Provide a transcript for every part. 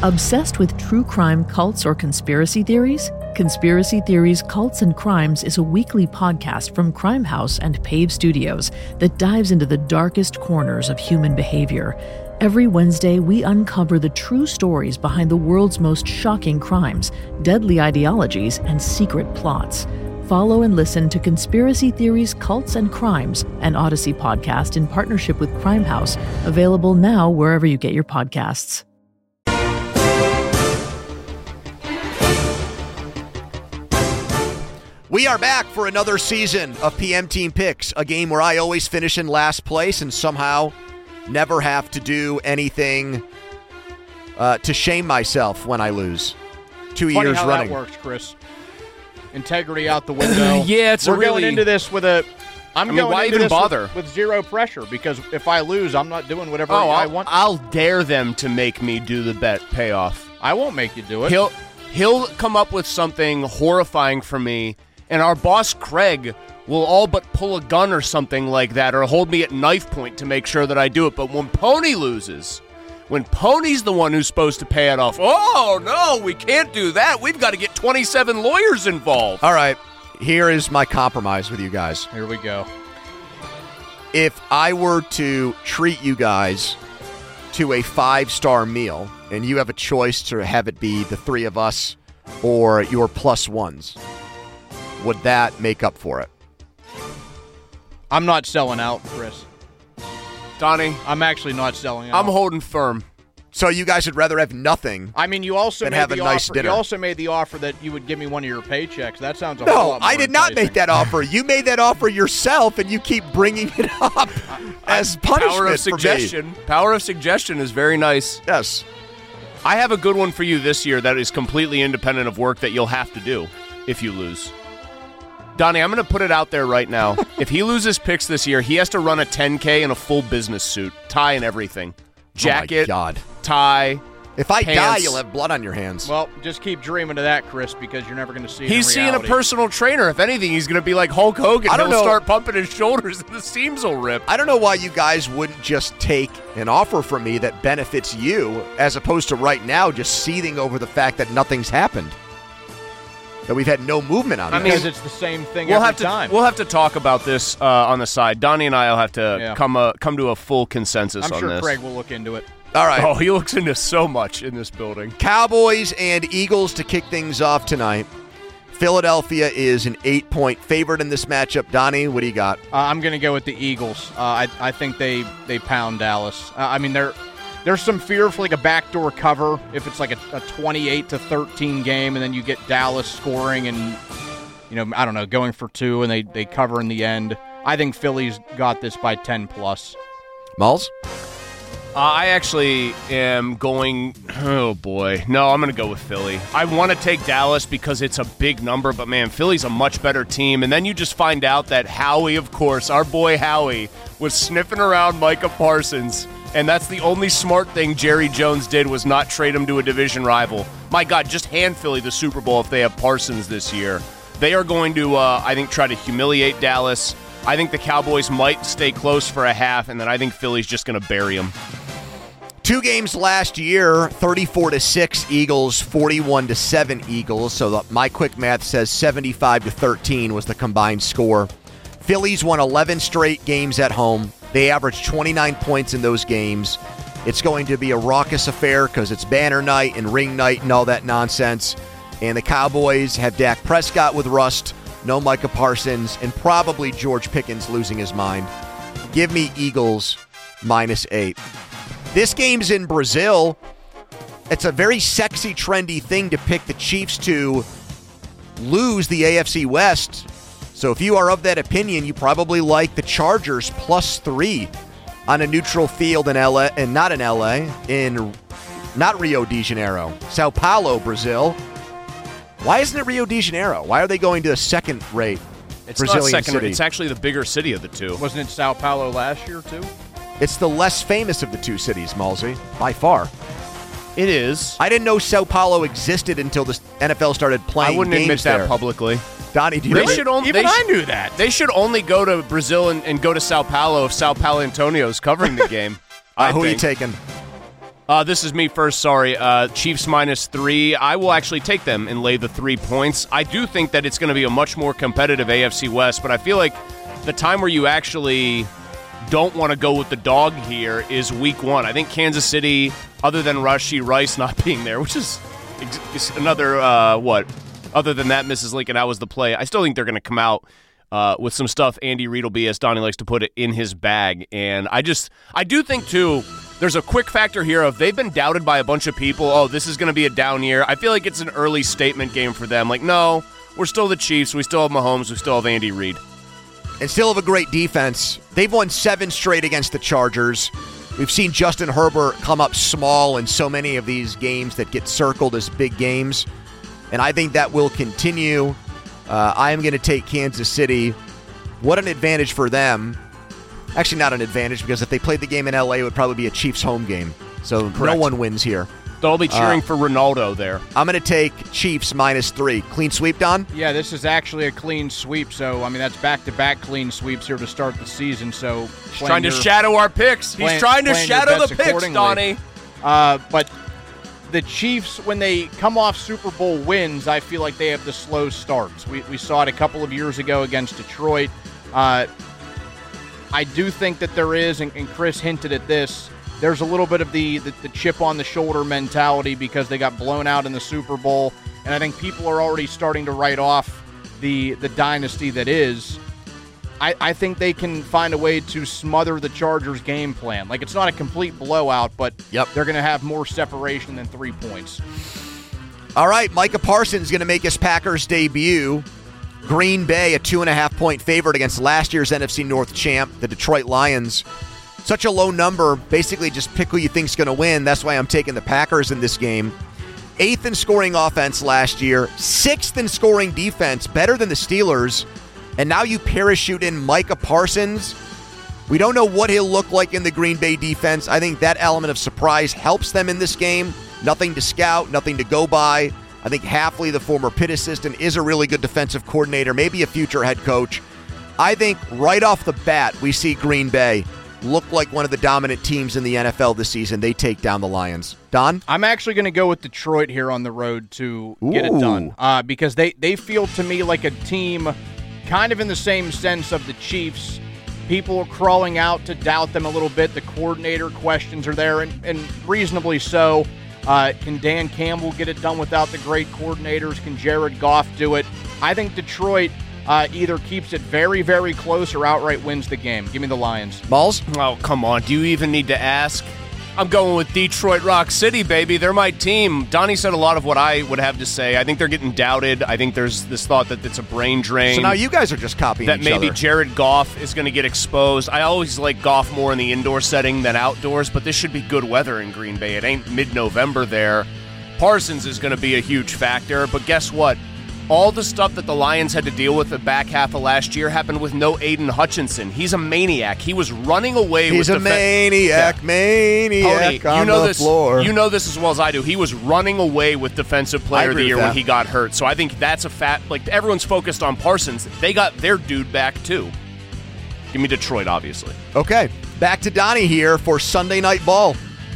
Obsessed with true crime cults or conspiracy theories? Conspiracy Theories, Cults, and Crimes is a weekly podcast from Crime House and Pave Studios that dives into the darkest corners of human behavior. Every Wednesday, we uncover the true stories behind the world's most shocking crimes, deadly ideologies, and secret plots. Follow and listen to Conspiracy Theories, Cults, and Crimes, an Odyssey podcast in partnership with Crime House, available now wherever you get your podcasts. We are back for another season of PM Team Picks, a game where I always finish in last place and somehow never have to do anything to shame myself when I lose. Funny years how running. That works, Chris. Integrity out the window. Yeah, We're going into this with a. Why even bother? With zero pressure, because if I lose, I'm not doing whatever I want. I'll dare them to make me do the bet payoff. I won't make you do it. He'll come up with something horrifying for me, and our boss Craig will all but pull a gun or something like that, or hold me at knife point to make sure that I do it. But when Pony loses, when Pony's the one who's supposed to pay it off, oh no, we can't do that. We've got to get 27 lawyers involved. All right, here is my compromise with you guys. Here we go. If I were to treat you guys to a 5-star meal, and you have a choice to have it be the three of us or your plus ones, would that make up for it? I'm not selling out, Chris. Donnie, I'm actually not selling out. I'm holding firm. So you guys would rather have nothing? I mean, you also and made have the a nice offer. dinner. You also made the offer that you would give me one of your paychecks. That sounds a whole lot more I did not enticing. make that offer. You made that offer yourself, and you keep bringing it up as punishment Power of for me. suggestion. Power of suggestion is very nice. Yes. I have a good one for you this year that is completely independent of work that you'll have to do if you lose. Donnie, I'm going to put it out there right now. If he loses picks this year, he has to run a 10K in a full business suit, tie and everything. Jacket, oh my God. tie. If I pants. die, you'll have blood on your hands. Well, just keep dreaming of that, Chris, because you're never going to see it He's in seeing a reality. personal trainer. If anything, he's going to be like Hulk Hogan. I don't He'll know. start pumping his shoulders and the seams will rip. I don't know why you guys wouldn't just take an offer from me that benefits you, as opposed to right now just seething over the fact that nothing's happened. That we've had no movement on this. Because it's the same thing every time. We'll have to talk about this on the side. Donnie and I will have to Yeah. come to a full consensus I'm on sure this. Craig will look into it. All right. Oh, he looks into so much in this building. Cowboys and Eagles to kick things off tonight. Philadelphia is an 8-point favorite in this matchup. Donnie, what do you got? I'm going to go with the Eagles. I think they pound Dallas. I mean, there's some fear for like a backdoor cover if it's like a 28-13 game, and then you get Dallas scoring and, I don't know, going for 2 and they cover in the end. I think Philly's got this by 10+. Malls? I actually am going, oh boy. No, I'm going to go with Philly. I want to take Dallas because it's a big number, but man, Philly's a much better team. And then you just find out that Howie, of course, our boy Howie, was sniffing around Micah Parsons. And that's the only smart thing Jerry Jones did, was not trade him to a division rival. My God, just hand Philly the Super Bowl if they have Parsons this year. They are going to, I think, try to humiliate Dallas. I think the Cowboys might stay close for a half, and then I think Philly's just going to bury them. 2 games last year, 34-6 Eagles, 41-7 Eagles. So my quick math says 75-13 was the combined score. Phillies won 11 straight games at home. They averaged 29 points in those games. It's going to be a raucous affair because it's banner night and ring night and all that nonsense. And the Cowboys have Dak Prescott with rust, no Micah Parsons, and probably George Pickens losing his mind. Give me Eagles -8. This game's in Brazil. It's a very sexy, trendy thing to pick the Chiefs to lose the AFC West. So if you are of that opinion, you probably like the Chargers +3 on a neutral field in LA, and not in LA, in not Rio de Janeiro, Sao Paulo, Brazil. Why isn't it Rio de Janeiro? Why are they going to a second-rate Brazilian not second, city? It's actually the bigger city of the two. Wasn't it Sao Paulo last year, too? It's the less famous of the two cities, Malsey, by far. It is. I didn't know Sao Paulo existed until the NFL started playing I wouldn't admit games that there. publicly. Donnie, do you They know? should only, Even I knew that. They should only go to Brazil and go to Sao Paulo if Sao Paulo Antonio's covering the game. Who are you taking? This is me first, sorry. Chiefs -3. I will actually take them and lay the 3 points. I do think that it's going to be a much more competitive AFC West, but I feel like the time where you actually don't want to go with the dog here is week 1. I think Kansas City, other than Rashee Rice not being there, which is another, other than that, Mrs. Lincoln, how was the play? I still think they're going to come out with some stuff Andy Reid will be, as Donnie likes to put it, in his bag. And I do think, too, there's a quick factor here of they've been doubted by a bunch of people. Oh, this is going to be a down year. I feel like it's an early statement game for them. Like, no, we're still the Chiefs. We still have Mahomes. We still have Andy Reid. And still have a great defense. They've won 7 straight against the Chargers. We've seen Justin Herbert come up small in so many of these games that get circled as big games. And I think that will continue. I am going to take Kansas City. What an advantage for them. Actually, not an advantage, because if they played the game in L.A., it would probably be a Chiefs home game. So Correct. No one wins here. They'll be cheering for Ronaldo there. I'm going to take Chiefs -3. Clean sweep, Don? Yeah, this is actually a clean sweep. So, I mean, that's back-to-back clean sweeps here to start the season. So, he's trying to shadow our picks. He's trying to shadow the picks, Donnie. But the Chiefs, when they come off Super Bowl wins, I feel like they have the slow starts. We saw it a couple of years ago against Detroit. I do think that there is, and Chris hinted at this, there's a little bit of the chip on the shoulder mentality because they got blown out in the Super Bowl, and I think people are already starting to write off the dynasty that is. I think they can find a way to smother the Chargers' game plan. Like, it's not a complete blowout, but they're going to have more separation than 3 points. All right, Micah Parsons going to make his Packers debut. Green Bay, a 2.5-point favorite against last year's NFC North champ, the Detroit Lions. Such a low number. Basically, just pick who you think's going to win. That's why I'm taking the Packers in this game. 8th in scoring offense last year. 6th in scoring defense, better than the Steelers. And now you parachute in Micah Parsons. We don't know what he'll look like in the Green Bay defense. I think that element of surprise helps them in this game. Nothing to scout, nothing to go by. I think Hafley, the former Pitt assistant, is a really good defensive coordinator, maybe a future head coach. I think right off the bat, we see Green Bay look like one of the dominant teams in the NFL this season. They take down the Lions. Don? I'm actually going to go with Detroit here on the road to get it done. Because they feel to me like a team kind of in the same sense of the Chiefs. People are crawling out to doubt them a little bit. The coordinator questions are there, and reasonably so. Can Dan Campbell get it done without the great coordinators? Can Jared Goff do it? I think Detroit either keeps it very, very close or outright wins the game. Give me the Lions. Malls? Oh, come on. Do you even need to ask? I'm going with Detroit Rock City, baby. They're my team. Donnie said a lot of what I would have to say. I think they're getting doubted. I think there's this thought that it's a brain drain. So now you guys are just copying that each other. That maybe Jared Goff is going to get exposed. I always like Goff more in the indoor setting than outdoors, but this should be good weather in Green Bay. It ain't mid-November there. Parsons is going to be a huge factor, but guess what? All the stuff that the Lions had to deal with the back half of last year happened with no Aiden Hutchinson. He's a maniac. He was running away with He's a maniac Pony, on the floor. You know this as well as I do. He was running away with Defensive Player of the Year when he got hurt. So I think that's a fact. Like, everyone's focused on Parsons. They got their dude back, too. Give me Detroit, obviously. Okay. Back to Donnie here for Sunday Night Ball.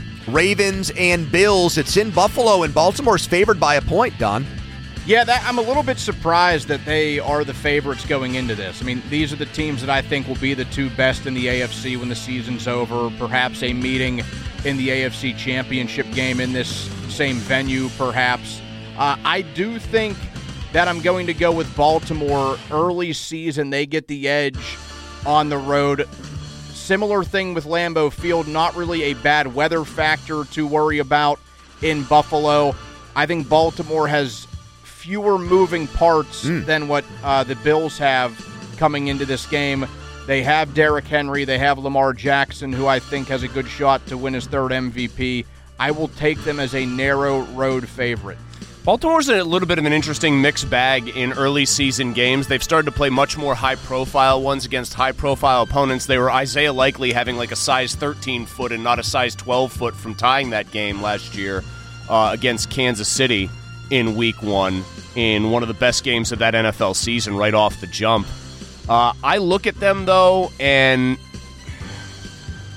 Ravens and Bills. It's in Buffalo, and Baltimore's favored by a point, Don. Yeah, I'm a little bit surprised that they are the favorites going into this. I mean, these are the teams that I think will be the 2 best in the AFC when the season's over. Perhaps a meeting in the AFC Championship game in this same venue, perhaps. I do think that I'm going to go with Baltimore. Early season, they get the edge on the road. Similar thing with Lambeau Field, not really a bad weather factor to worry about in Buffalo. I think Baltimore has fewer moving parts than what the Bills have coming into this game. They have Derrick Henry. They have Lamar Jackson, who I think has a good shot to win his 3rd MVP. I will take them as a narrow road favorite. Baltimore's a little bit of an interesting mixed bag in early season games. They've started to play much more high-profile ones against high-profile opponents. They were Isaiah Likely having like a size 13-foot and not a size 12-foot from tying that game last year against Kansas City in Week 1 in one of the best games of that NFL season right off the jump. I look at them, though, and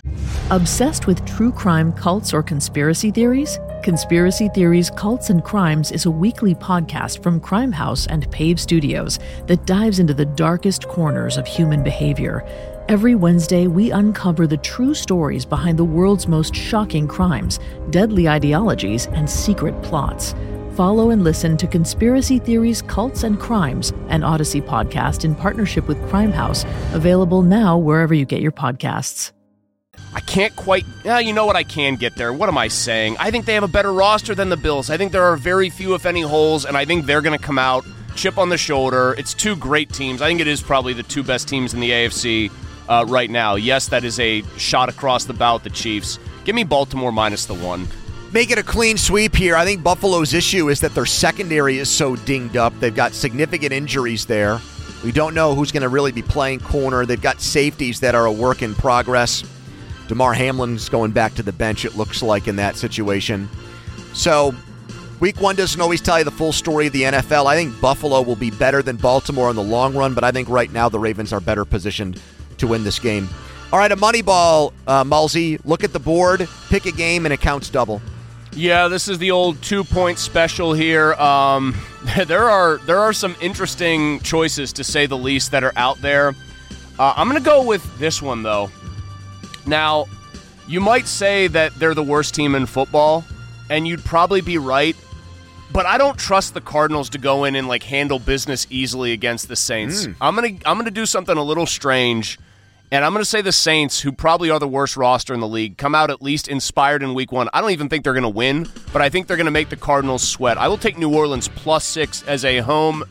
Obsessed with true crime cults or conspiracy theories? Conspiracy Theories, Cults, and Crimes is a weekly podcast from Crime House and Pave Studios that dives into the darkest corners of human behavior. Every Wednesday, we uncover the true stories behind the world's most shocking crimes, deadly ideologies, and secret plots. Follow and listen to Conspiracy Theories, Cults, and Crimes, an Odyssey podcast in partnership with Crime House, available now wherever you get your podcasts. I can't quite... you know what? I can get there. What am I saying? I think they have a better roster than the Bills. I think there are very few, if any, holes, and I think they're going to come out, chip on the shoulder. It's two great teams. I think it is probably the two best teams in the AFC right now. Yes, that is a shot across the bow with the Chiefs. Give me Baltimore minus the 1. Make it a clean sweep here. I think Buffalo's issue is that their secondary is so dinged up. They've got significant injuries there. We don't know who's going to really be playing corner. They've got safeties that are a work in progress. Damar Hamlin's going back to the bench, it looks like, in that situation. So, week 1 doesn't always tell you the full story of the NFL. I think Buffalo will be better than Baltimore in the long run, but I think right now the Ravens are better positioned to win this game. All right, a Moneyball, Mulsey. Look at the board, pick a game, and it counts double. Yeah, this is the old 2-point special here. There are some interesting choices, to say the least, that are out there. I'm going to go with this one, though. Now, you might say that they're the worst team in football, and you'd probably be right, but I don't trust the Cardinals to go in and handle business easily against the Saints. I'm gonna do something a little strange, and I'm gonna say the Saints, who probably are the worst roster in the league, come out at least inspired in week 1. I don't even think they're gonna win, but I think they're gonna make the Cardinals sweat. I will take New Orleans +6 as a home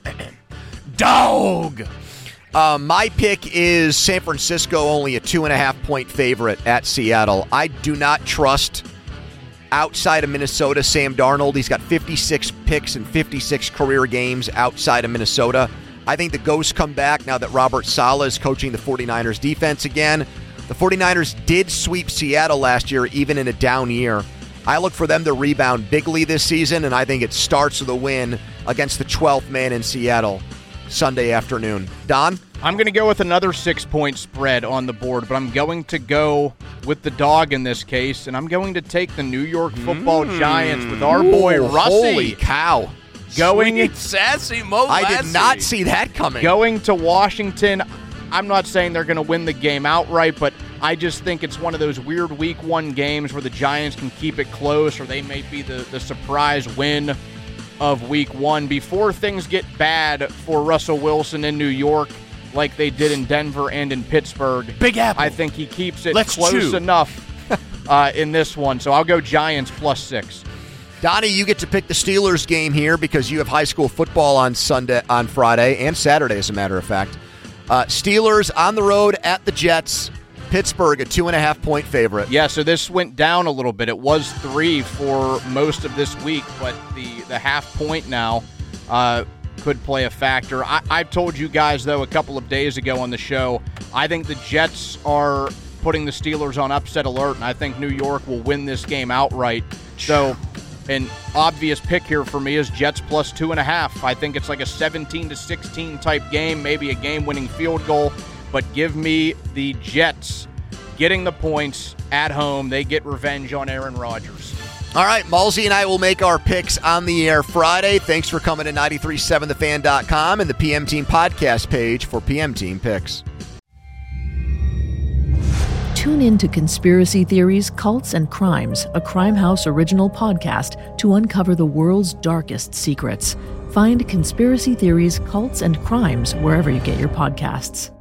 dog. My pick is San Francisco, only a 2.5-point favorite at Seattle. I do not trust, outside of Minnesota, Sam Darnold. He's got 56 picks in 56 career games outside of Minnesota. I think the ghosts come back now that Robert Saleh is coaching the 49ers defense again. The 49ers did sweep Seattle last year, even in a down year. I look for them to rebound bigly this season, and I think it starts with a win against the 12th man in Seattle Sunday afternoon. Don? I'm going to go with another 6-point spread on the board, but I'm going to go with the dog in this case, and I'm going to take the New York Football Giants with our boy Russie. Holy cow. Going sassy Mo Lassie. I did not see that coming. Going to Washington. I'm not saying they're going to win the game outright, but I just think it's one of those weird week 1 games where the Giants can keep it close, or they may be the surprise win of week 1 before things get bad for Russell Wilson in New York, like they did in Denver and in Pittsburgh. Big Apple. I think he keeps it close enough in this one. So I'll go Giants +6. Donnie, you get to pick the Steelers game here because you have high school football on Friday, and Saturday, as a matter of fact. Steelers on the road at the Jets. Pittsburgh, a 2.5-point favorite. Yeah, so this went down a little bit. It was 3 for most of this week, but the half point now could play a factor. I've told you guys, though, a couple of days ago on the show, I think the Jets are putting the Steelers on upset alert, and I think New York will win this game outright. So an obvious pick here for me is Jets +2.5. I think it's like a 17-16 type game, maybe a game-winning field goal, but give me the Jets getting the points at home. They get revenge on Aaron Rodgers. All right, Mulsey and I will make our picks on the air Friday. Thanks for coming to 937thefan.com and the PM Team podcast page for PM Team picks. Tune in to Conspiracy Theories, Cults, and Crimes, a Crime House original podcast to uncover the world's darkest secrets. Find Conspiracy Theories, Cults, and Crimes wherever you get your podcasts.